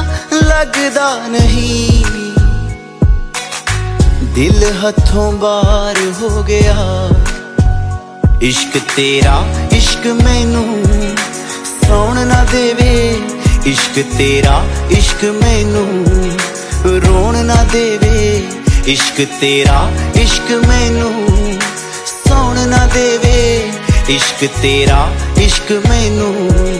लगदा नहीं। दिल हथों बाहर हो गया, इश्क तेरा इश्क मैनू सौण ना देवे। इश्क तेरा इश्क मैनू रोण ना देवे। इश्क तेरा इश्क मैनू सौण ना देवे। इश्क तेरा इश्क मैनू